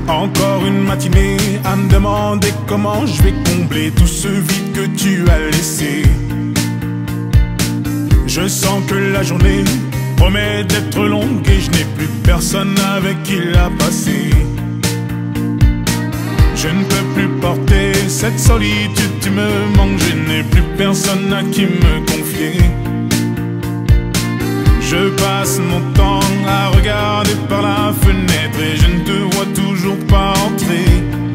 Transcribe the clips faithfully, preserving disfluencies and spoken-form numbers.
Encore une matinée à me demander comment je vais combler tout ce vide que tu as laissé. Je sens que la journée promet d'être longue et je n'ai plus personne avec qui la passer. Je ne peux plus porter cette solitude, tu me manques, je n'ai plus personne à qui me confier. Je passe mon temps à regarder par la fenêtre et je ne te vois toujours pas entrer.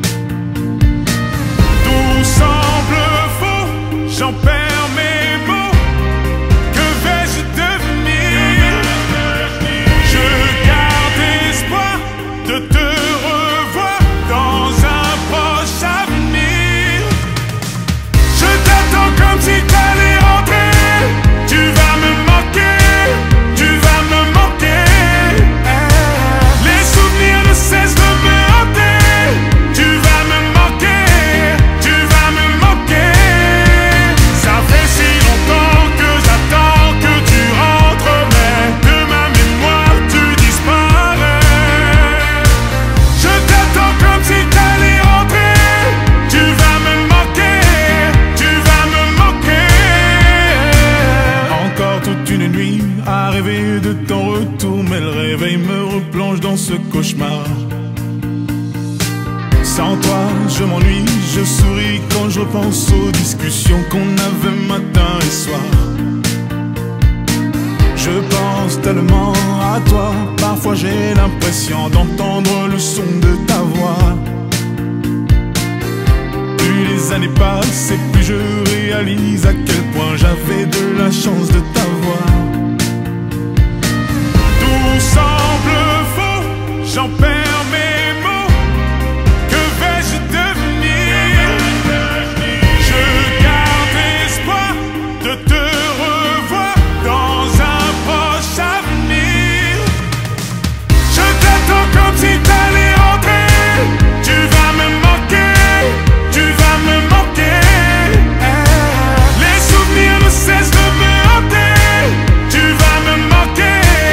Tout semble faux, j'en perds mes mots. Que vais-je devenir? Je garde espoir de te revoir dans un proche avenir. Je t'attends comme si t'allais rentrer. Tu vas me manquer. À rêver de ton retour, mais le réveil me replonge dans ce cauchemar. Sans toi, je m'ennuie, je souris quand je repense aux discussions qu'on avait matin et soir. Je pense tellement à toi, parfois j'ai l'impression d'entendre le son de ta voix. Plus les années passent et plus je réalise à quel point j'avais de la chance de t'avoir. Tout semble faux, j'en perds mes mots. Que vais-je devenir? Je garde espoir de te revoir dans un proche avenir. Je t'attends comme si t'allais rentrer. Tu vas me manquer, tu vas me manquer. Les souvenirs ne cessent de me hanter. Tu vas me manquer.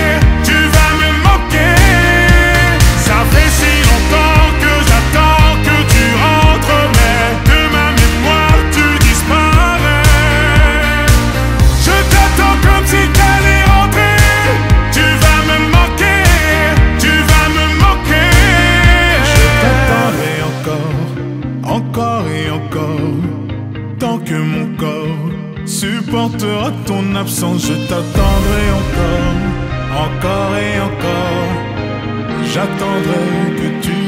Tant que mon corps supportera ton absence, je t'attendrai encore, encore et encore. J'attendrai que tu